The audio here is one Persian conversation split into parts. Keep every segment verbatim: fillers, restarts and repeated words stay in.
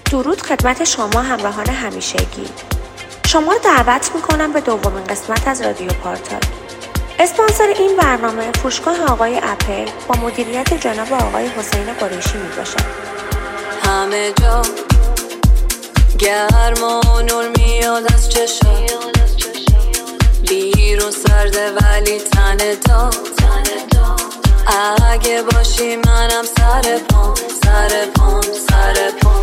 درود خدمت شما همراهان همیشگی. شما رو دعوت میکنم به دومین قسمت از رادیو پارتال. اسپانسر این برنامه فروشگاه آقای اپل با مدیریت جناب آقای حسین قریشی میباشد. همه جا گرم و نور میاد از چشم، بیرون سرده ولی تنه دا. اگه باشی منم سر پام سر پام سر پام.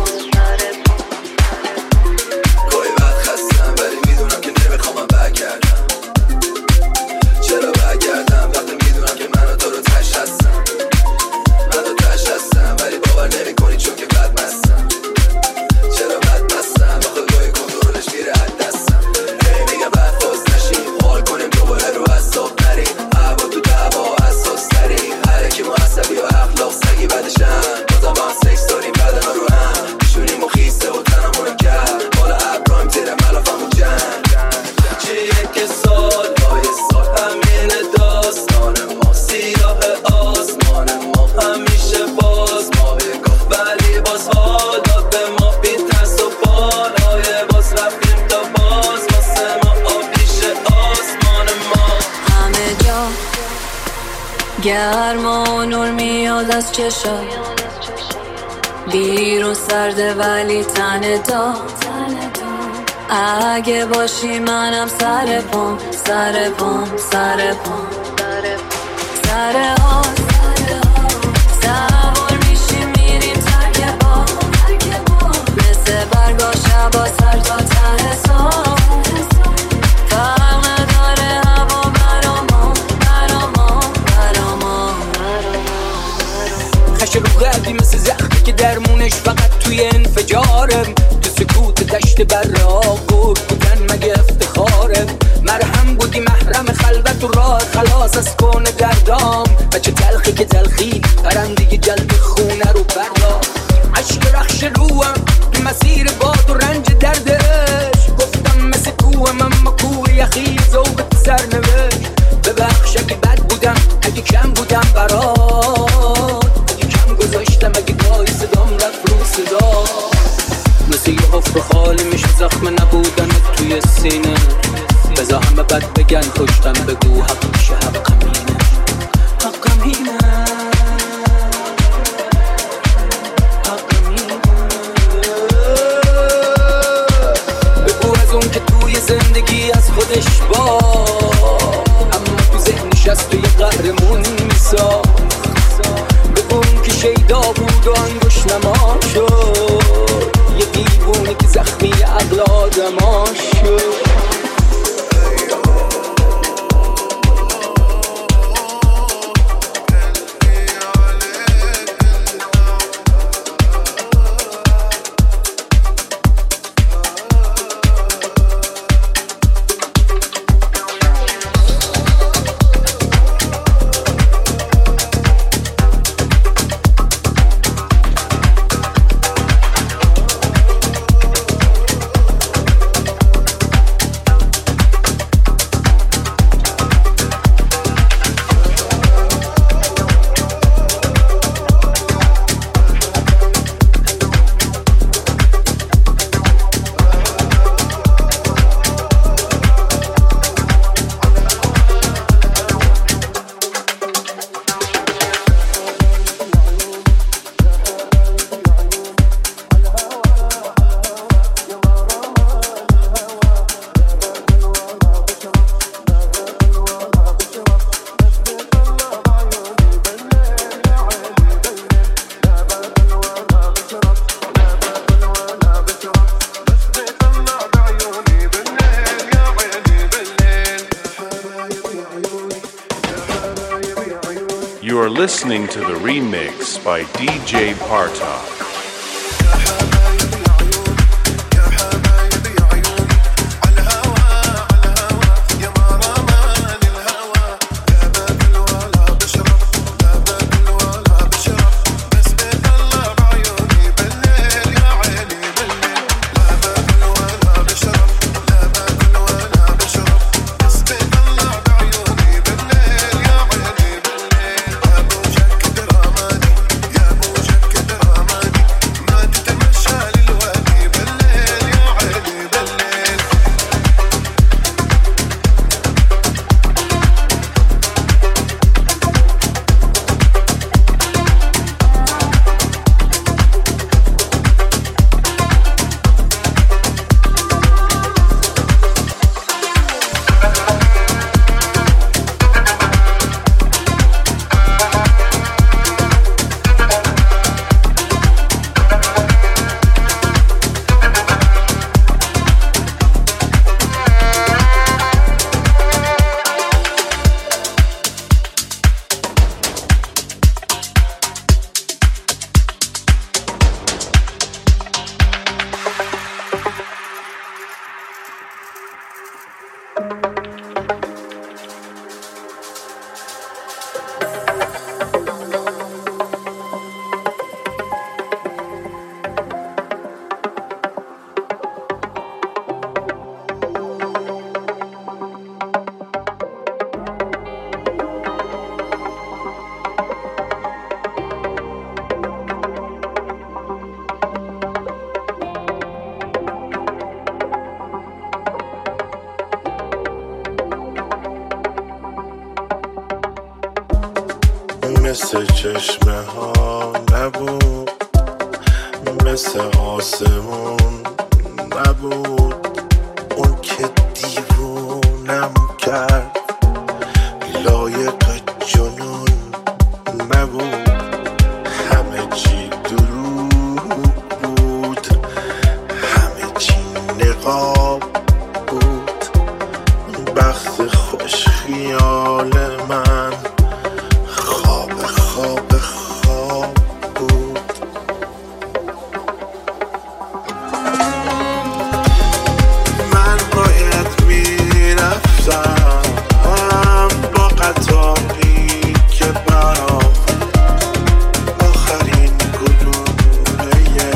گاهی وقت خستم ولی میدونم که نمیخوام برگردم. چرا برگردم وقتی میدونم که من و تو رو تش هستم. من رو تش هستم ولی باور نمی کنی چون که بد مستم. چرا بد مستم آخه گاهی کنترلش میره از دستم. هی میگم بعد فاز نشیم حال کنیم دوباره رو حساب نریم. هوا تو دعوا حساس تریم. هرکی ما عصبی و اخلاق سگی بدشن. بازم با هم سکس داریم بعد ما رو هم میشونیم و خیسته و تنمونم کرد. بالا ابراهیم تیره ملافمون جن. چه یک سال های سال همین داستان ما. سیاه آسمان ما همیشه باز ما بگاه ولی باز حال داد به ما بی ترس و بالای باز رفتیم تا باز واسه ما آبیش آسمان ما. همه جا گرم و نور میاد از چشم، بیرون سرده ولی تنه دا. اگه باشی منم سر پام سر پام سر پام سر آس سوار میشیم میریم ترک با مثل برگا شبا سر تا ته سال. فرق نداره هوا برا ما برا ما برا ما. خش رو قلبی مثل زخمی که درمونش فقط توی انفجارم. تو سکوت دشت براق بودن مگه افتخارم. مرهم بودی محرم خلوت و راه خلاص از کون دردام. بچه تلخی که تلخی پرندگی جلب خونه رو برداشت. عشق رخش روم تو مسیر باد و رنج دردش. گفتم مثل کوهم اما کوه یخی ذوق سرنوشت. ببخش اگه بد بودم اگه کم بودم برات. اگه کم گذاشتم اگه گاهی صدام رفت رو صدا. مثل یه حفر خالی میشه زخم نبودن توی سینه. بذار همه بد بگن پشتم بگو حق میشه حق همینه حق همینه حق همینه. بگو از اون که توی زندگی از خودش با اما تو ذهنش از توی قهرمون میسا. بگو اون که شیدا بود و انگوش نما شد. یه دیوونه که زخمی عقل آدما شد. You are listening to the remix by D J Partok. يا مثل چشمه ها نبود، مثل آسمون نبود، اون که دیوونم کرد لایق جنون نبود، همه چی دروغ بود، همه چی نقاب بود، بخت خوش خیال من خواب خواب خواب بود. من باید میرفتم با قطاری که برام آخرین گلوله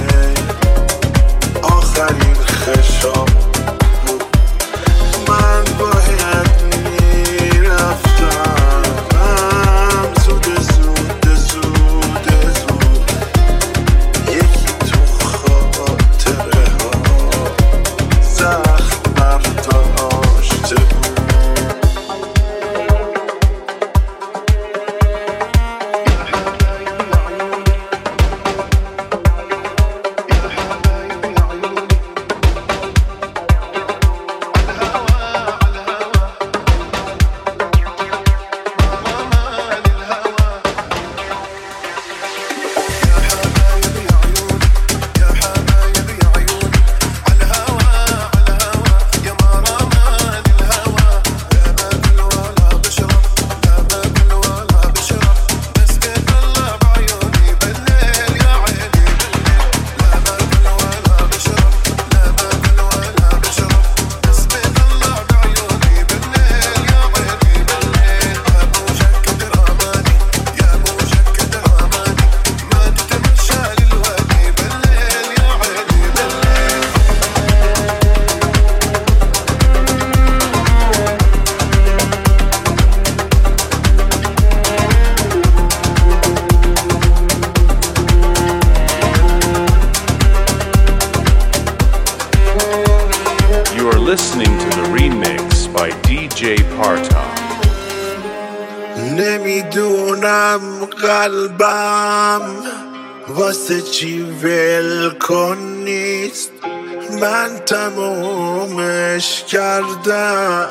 آخرین خشاب بود. من باید میرفتم زود زود زود زود یکی تو خاطره ها زخم برداشته بود. Listening to the remix by دی جی Parta. نمیدونم قلبم واسه چی ول کن نیست، من تمومش کردم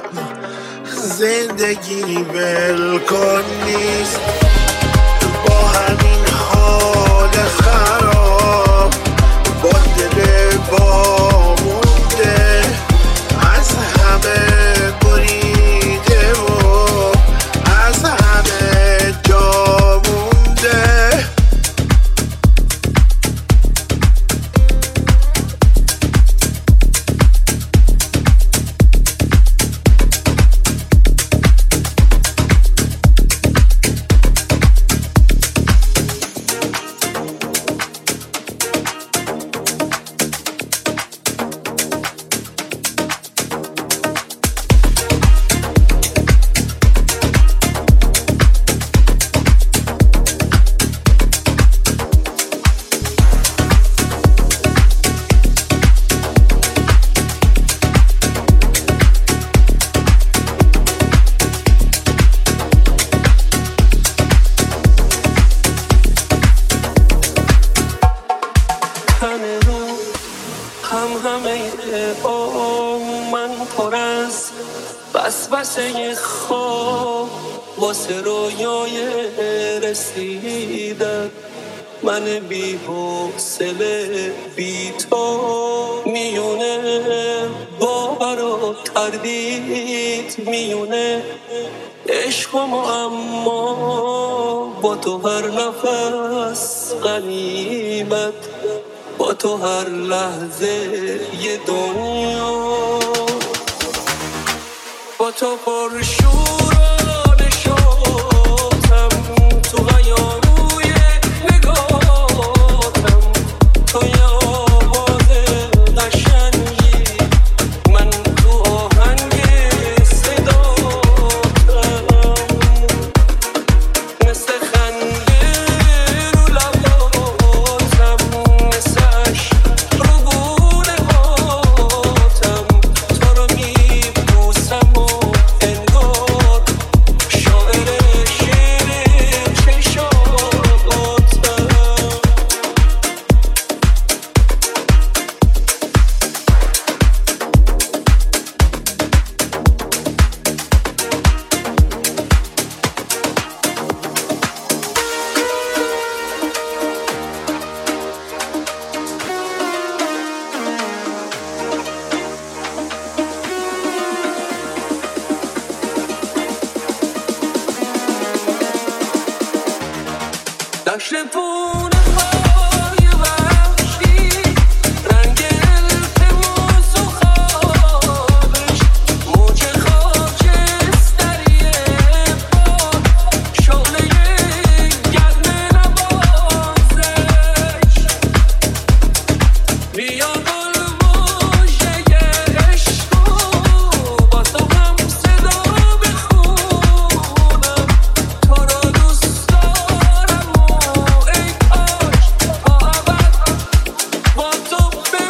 زندگی ول کن نیست. با همین حال خراب با دل وامونده از همه بریده و از همه جا مونده. واسه خواب واسه رویای رسیدن من بی حوصله بی تو میونه باور و تردید میونه عشق و اما با تو هر نفس غنیمت با تو هر لحظه یه دنیا با تو پر شورانه شدم تو غیاروی نگاتم تو یه آواز قشنگی من تو آهنگ صداتم مثل خنده رو لباتم مثل عشق رو گونه هاتم تو رو میبوسم و انگار دشت پونه های وحشی رنگ التماس و خوابش موج خاکستری باد شعله گرم نوازش بیا گل مژده عشق و با تو هم صدا بخونم تو را دوست دارم و ای کاش تا ابد با تو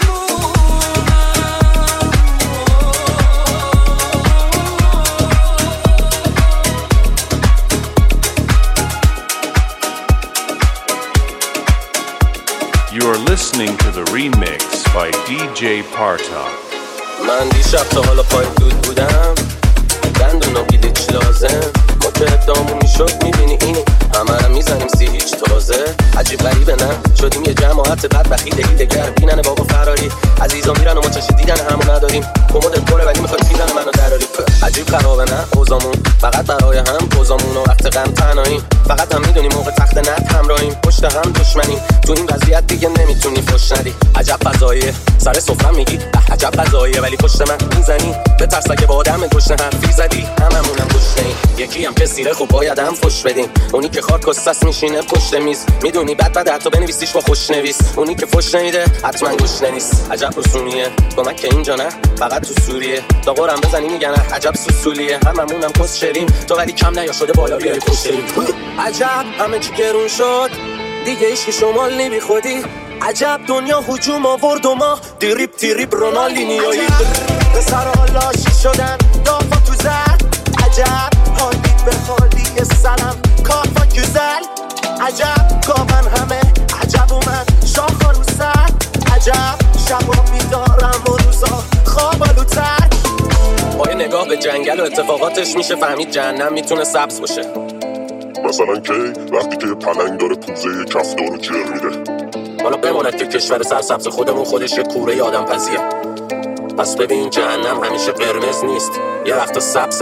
You are listening to the remix by دی جی Parta. من دیشب تا حالا پای دود بودم دندونا بیلیچ لازم ما که ادامون میشد میبینی اینی همه هم میزنیم سی هیچ تازه عجیب غریبه نه شدیم یه جماعت بدبخی دهی دگر بینن بابا فراری عزیزا میرن و ما چشی دیدن همو نداریم کمودت پره ولی میخواد دیدن منو دراری عجیب خرابه نه اوزامون فقط برای هم اوزامون و وقت غم تنهاییم فقط هم میدونیم موقع تخت نت همراهیم پشت هم دشمنیم تو این وضعیت دیگه نمیتونی فش ندی عجب فضاییه سر سفرم میگی عجب فضاییه ولی پشت من میزنی به ترس اگه با آدم گشنه حرفی زدی هممونم گشنه‌ایم یکی هم که سیره خوب باید هم فش بدیم اونی که خاک و سس میشینه پشت میز میدونی بد بد حتی بنویسیش با خوش نویس اونی که فش نمیده حتما گشنه نیست عجب رسومیه کمک که اینجا نه فقط تو سوریه تا قرم بزنی میگن عجب سوسولیه هممونم کس شریم تو ولی کم نیا شده بالا بیاری پشت عجب همه چی گرون شد دیگه ایشکی شمال نمی خودی عجب دنیا هجوم آورد و ما دیریب دیریب رونالدینیایی به سر آلاشی شدن دافا تو زد عجب حالی به حالی سلام کافا گزل عجب گاون همه عجب و من شاخا رو سر عجب شبا میدارم و روزا خوابالوتر با یه نگاه به جنگل و اتفاقاتش میشه فهمید جهنم میتونه سبز باشه مثلا کی وقتی که پلنگ داره پوزه کف دارو جر میده حالا بماند که کشور سرسبز خودمون خودش یه کوره آدم پذیه پس ببین جهنم همیشه قرمز نیست یه وقتا سبزه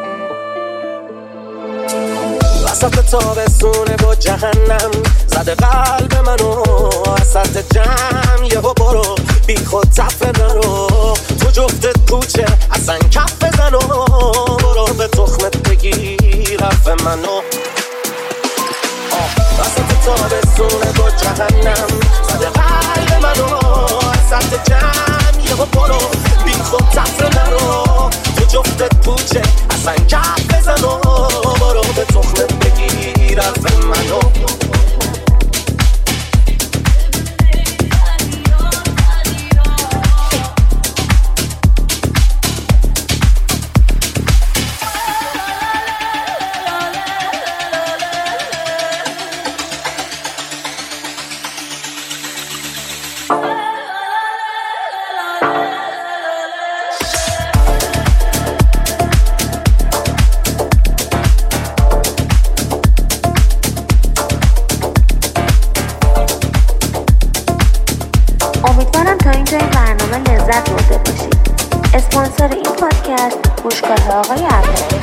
وسط تابستونه با جهنم زده قلب منو وسط جمع یهو برو بی خود تفه نرو تو جفتت کوچه اصلا کف بزن و برو به تخمت بگیر حرف منو وسط تابستونه با جهنم زده قلب منو وسط جمع یهو برو بی خود تفه نرو تو جفتت کوچه اصلا کف بزن و برو به تخمت بگیر حرف منو امیدوارم تا اینجای برنامه لذت برده باشید. اسپانسر این پادکست فروشگاه آقای اپل.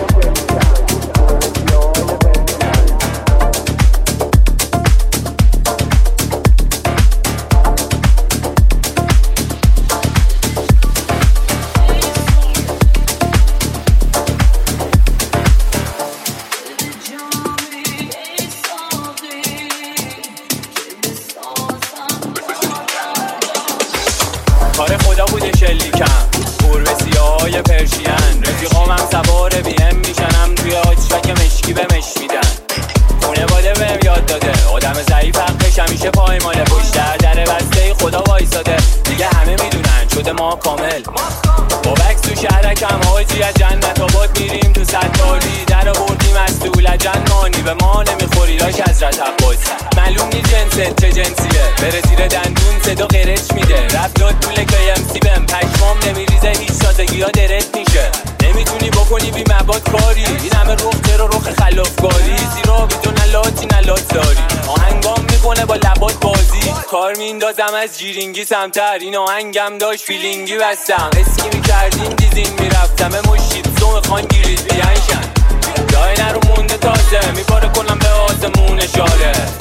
کار خدا بوده شلیکم گربه سیاهای پرشین رفیقام هم سوار بی ام میشنم توی آچفک مشکی به مش میدن خونه باده بهم یاد داده آدم ضعیف حقش همیشه پایماله پشت در در بسته خدا وایساده دیگه همه میدونن شده ما کامل با بکس تو شهرکم حاجی از جنت آباد میریم تو ستاری در آوردیم از دولجن مانی به ما نمیخوری لاش حضرت عباس معلوم نی جنست چه جنسیه بره زیر دندون صدا قرچ میده رفت داد پول که ام سی بهم پشمام نمیریزه هیچ سازگی ها درت میشه نمیتونی بکنی بی مباد کاری این همه رخ تر و رخ خلافکاری زیرا بیتون نلاتی نلات داری آهنگام میکنه با لبات بازی کار میندازم از جیرینگی سمتر این آهنگم داشت فیلینگی بستم اسکی میکردیم دیزین میرفتم مشید سو میخوان گیرید بیانشن جای نرو مونده تازه میپاره کنم به آسمون اشاره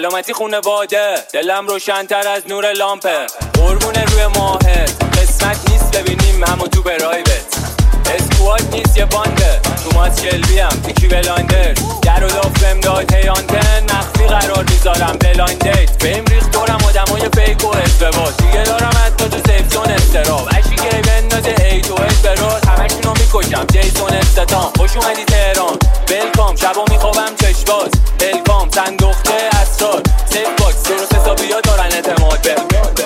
سلامتی خونواده، دلم روشن‌تر از نور لامپه. قربونه روی ماهت، قسمت نیست ببینیم همو تو پرایوت. اسکواد نیست یه بانده، تو ماس کلبی هم تیکی بلاندرز. در و دافم داد هیانتن، مخفی قرار میذارم بلاین دیت. فیم ریخت دورم آدمای فیک و ازدواج، دیگه دارم حتی تو سیفزون استراب. عشقی گری بندازه ای تو ایت براد، همشونو میکشم جیسون استتام. خوش اومدی تهران، بلکام شبا میخوابم چشباز. بلکام سن دخته اسرار، سیف باکس درست حسابی ها دارن اعتماد به.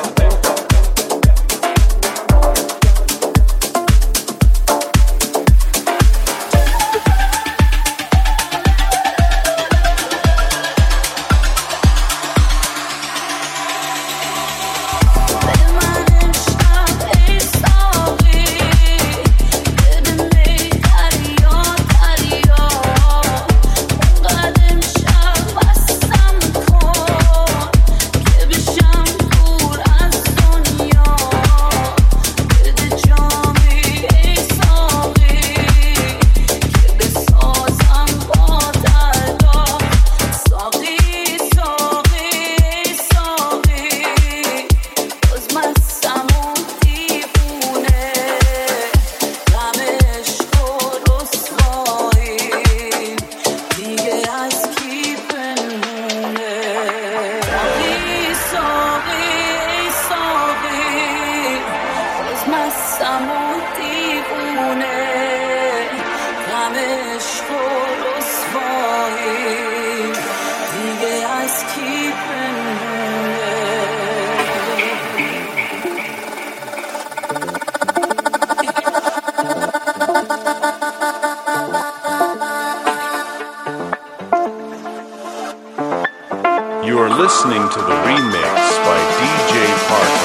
You are listening to the remix by D J Parker.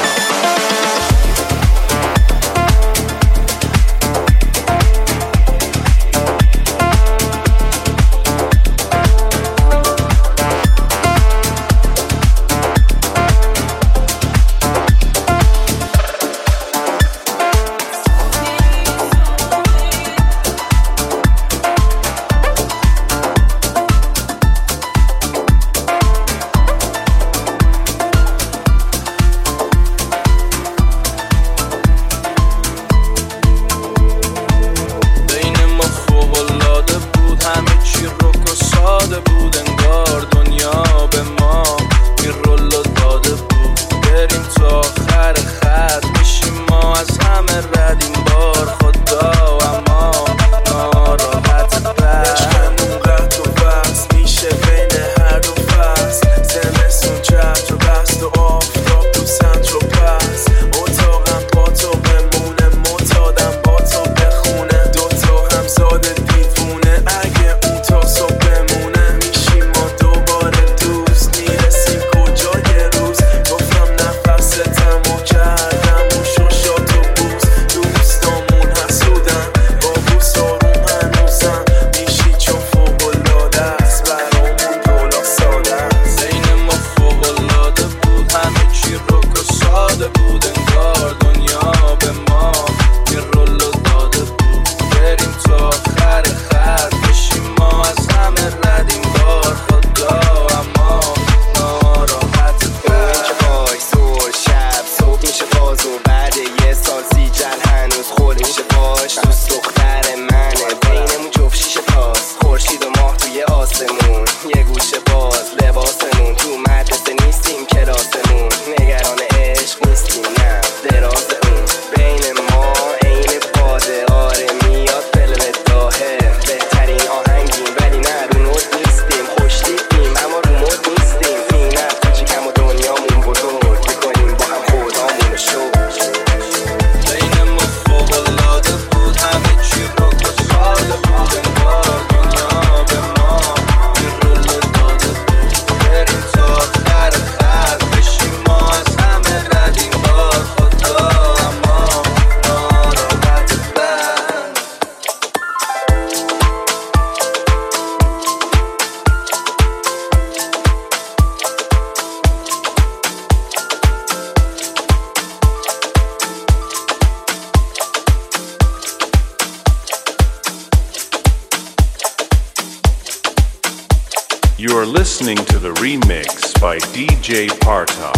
You are listening to the remix by D J Parta.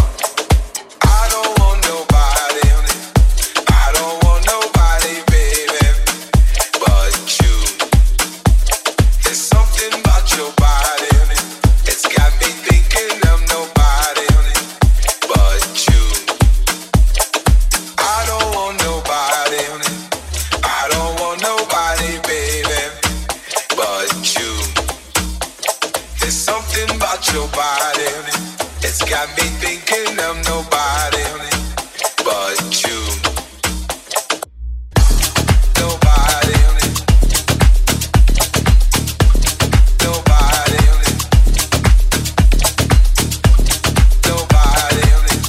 Your body, it's got me thinking of nobody but you. Nobody, nobody, nobody, nobody,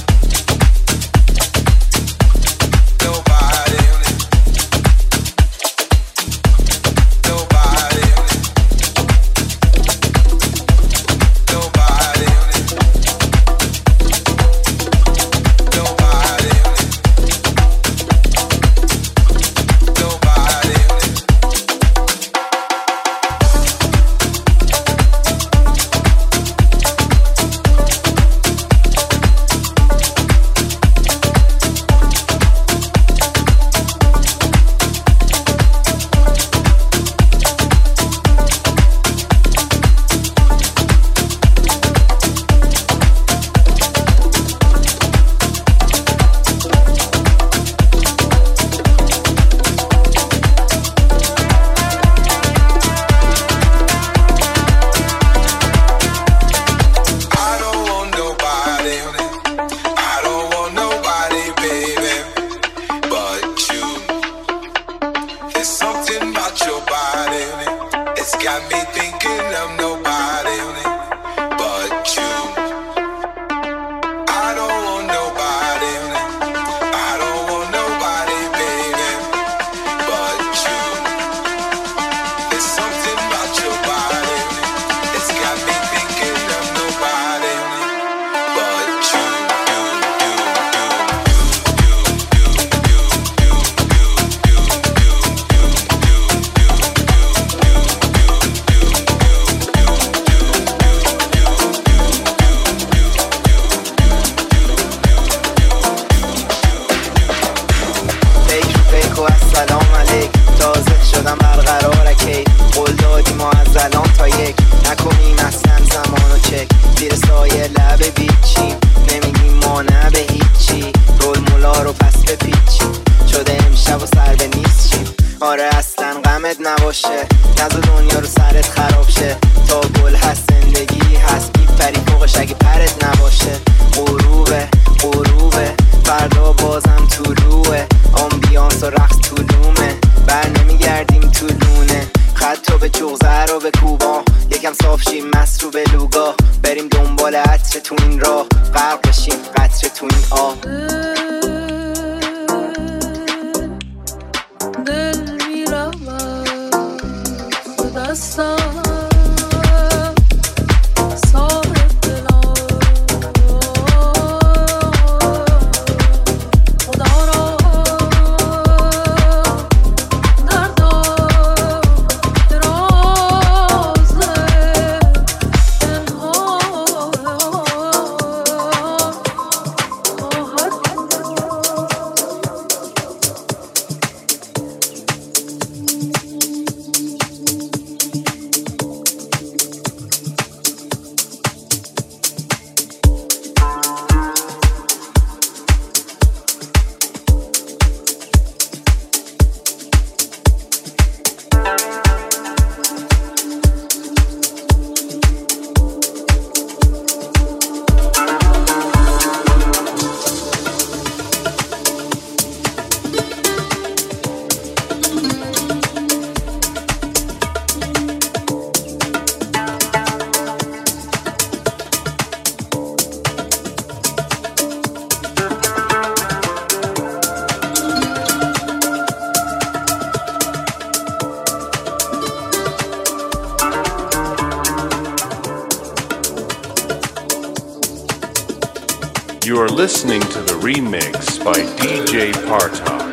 You are listening to the remix by D J Parta.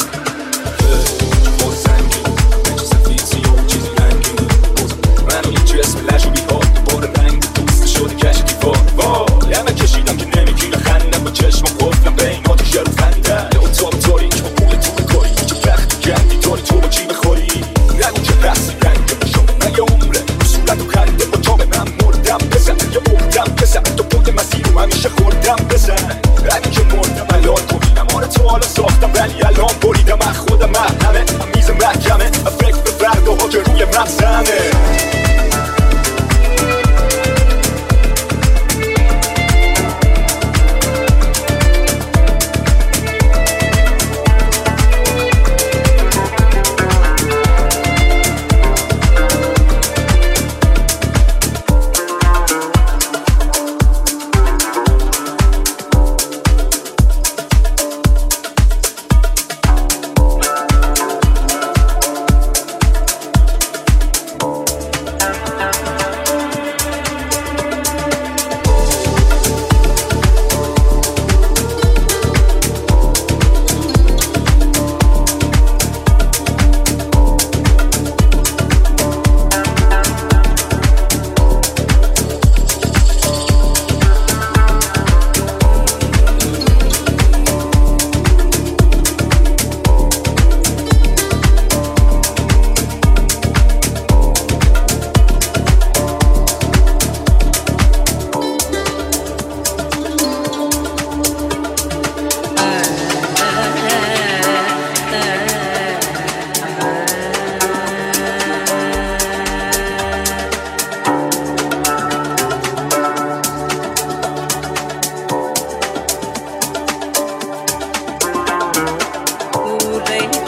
منو یه جسم لجوبی ها دوباره رنگ دوستش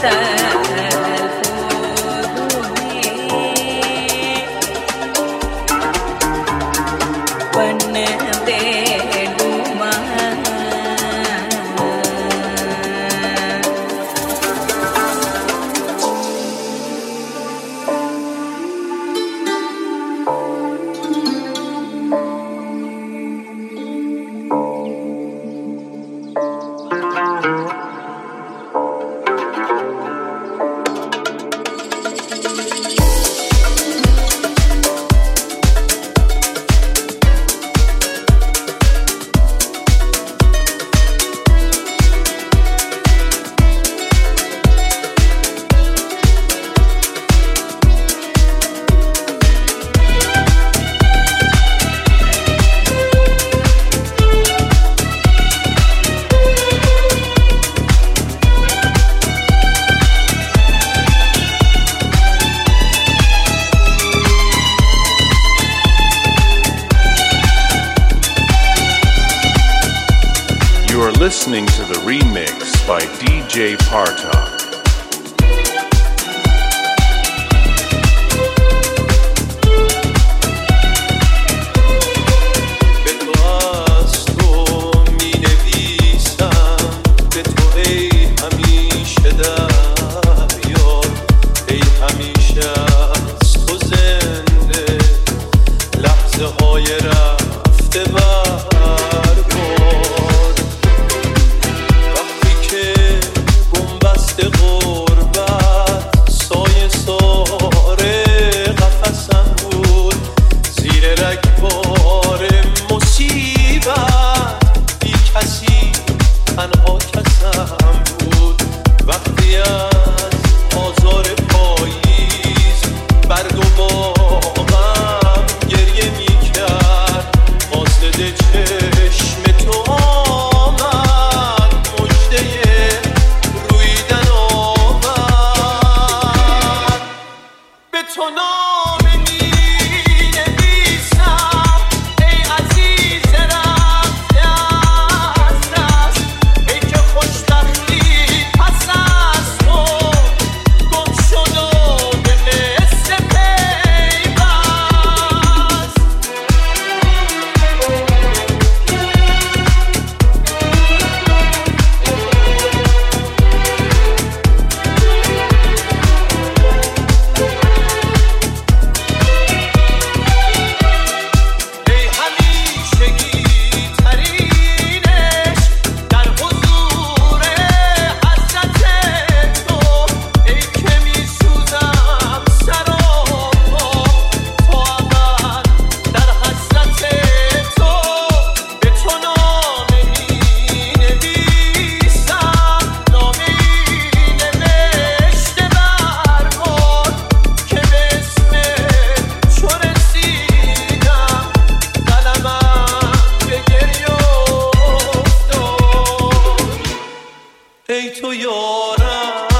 Listening to the remix by D J Partok. ای تو یارم